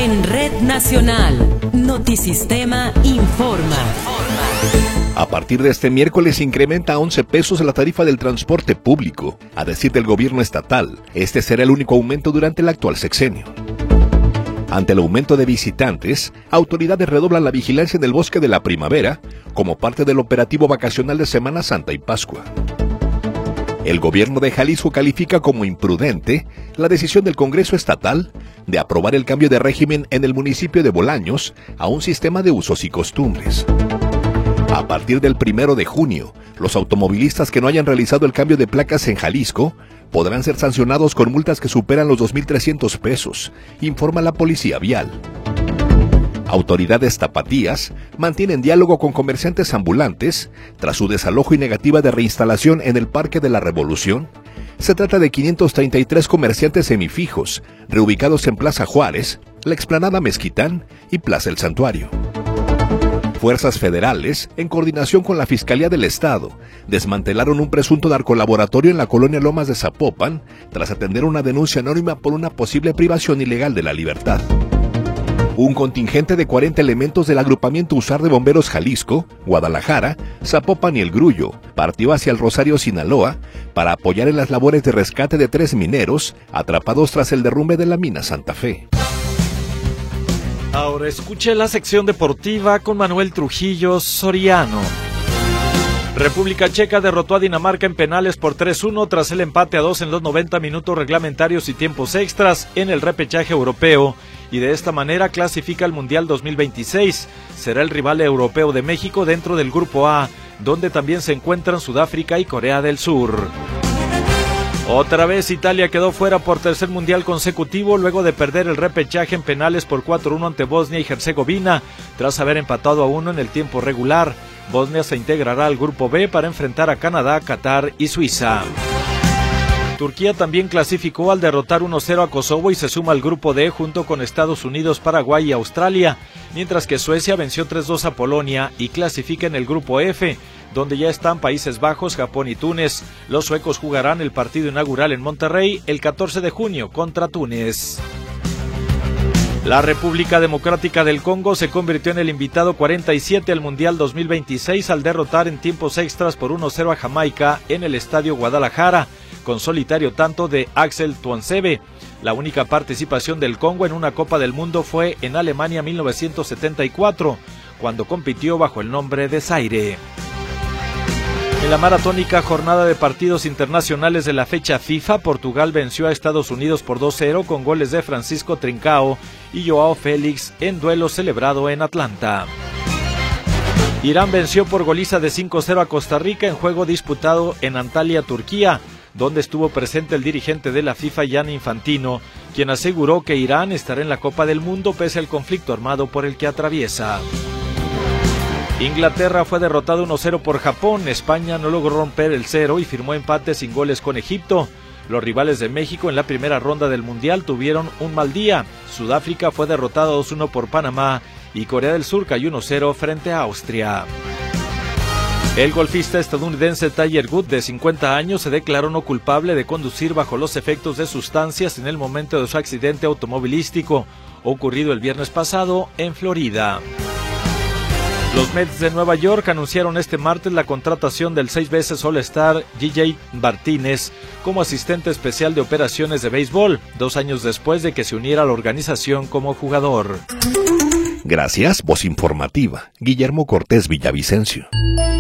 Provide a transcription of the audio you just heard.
En Red Nacional, Notisistema informa. A partir de este miércoles incrementa a 11 pesos la tarifa del transporte público. A decir del gobierno estatal, este será el único aumento durante el actual sexenio. Ante el aumento de visitantes, autoridades redoblan la vigilancia en el Bosque de la Primavera como parte del operativo vacacional de Semana Santa y Pascua. El gobierno de Jalisco califica como imprudente la decisión del Congreso Estatal de aprobar el cambio de régimen en el municipio de Bolaños a un sistema de usos y costumbres. A partir del 1 de junio, los automovilistas que no hayan realizado el cambio de placas en Jalisco podrán ser sancionados con multas que superan los 2,300 pesos, informa la Policía Vial. Autoridades tapatías mantienen diálogo con comerciantes ambulantes tras su desalojo y negativa de reinstalación en el Parque de la Revolución. Se trata de 533 comerciantes semifijos, reubicados en Plaza Juárez, la Explanada Mezquitán y Plaza El Santuario. Fuerzas federales, en coordinación con la Fiscalía del Estado, desmantelaron un presunto narcolaboratorio en la colonia Lomas de Zapopan tras atender una denuncia anónima por una posible privación ilegal de la libertad. Un contingente de 40 elementos del agrupamiento USAR de Bomberos Jalisco, Guadalajara, Zapopan y El Grullo partió hacia el Rosario, Sinaloa, para apoyar en las labores de rescate de 3 mineros atrapados tras el derrumbe de la mina Santa Fe. Ahora escuche la sección deportiva con Manuel Trujillo Soriano. República Checa derrotó a Dinamarca en penales por 3-1 tras el empate a 2 en los 90 minutos reglamentarios y tiempos extras en el repechaje europeo, y de esta manera clasifica al Mundial 2026. Será el rival europeo de México dentro del Grupo A, donde también se encuentran Sudáfrica y Corea del Sur. Otra vez Italia quedó fuera por tercer mundial consecutivo luego de perder el repechaje en penales por 4-1 ante Bosnia y Herzegovina, tras haber empatado a 1 en el tiempo regular. Bosnia se integrará al Grupo B para enfrentar a Canadá, Qatar y Suiza. Turquía también clasificó al derrotar 1-0 a Kosovo y se suma al Grupo D junto con Estados Unidos, Paraguay y Australia, mientras que Suecia venció 3-2 a Polonia y clasifica en el Grupo F, donde ya están Países Bajos, Japón y Túnez. Los suecos jugarán el partido inaugural en Monterrey el 14 de junio contra Túnez. La República Democrática del Congo se convirtió en el invitado 47 al Mundial 2026 al derrotar en tiempos extras por 1-0 a Jamaica en el Estadio Guadalajara, con solitario tanto de Axel Tuanzebe. La única participación del Congo en una Copa del Mundo fue en Alemania 1974, cuando compitió bajo el nombre de Zaire. En la maratónica jornada de partidos internacionales de la fecha FIFA, Portugal venció a Estados Unidos por 2-0 con goles de Francisco Trincao y Joao Félix en duelo celebrado en Atlanta. Irán venció por goliza de 5-0 a Costa Rica en juego disputado en Antalya, Turquía, donde estuvo presente el dirigente de la FIFA, Gianni Infantino, quien aseguró que Irán estará en la Copa del Mundo pese al conflicto armado por el que atraviesa. Inglaterra fue derrotado 1-0 por Japón. España no logró romper el cero y firmó empate sin goles con Egipto. Los rivales de México en la primera ronda del Mundial tuvieron un mal día. Sudáfrica fue derrotado 2-1 por Panamá y Corea del Sur cayó 1-0 frente a Austria. El golfista estadounidense Tiger Woods, de 50 años, se declaró no culpable de conducir bajo los efectos de sustancias en el momento de su accidente automovilístico ocurrido el viernes pasado en Florida. Los Mets de Nueva York anunciaron este martes la contratación del 6 veces All-Star J.J. Martínez como asistente especial de operaciones de béisbol, 2 años después de que se uniera a la organización como jugador. Gracias, voz informativa, Guillermo Cortés Villavicencio.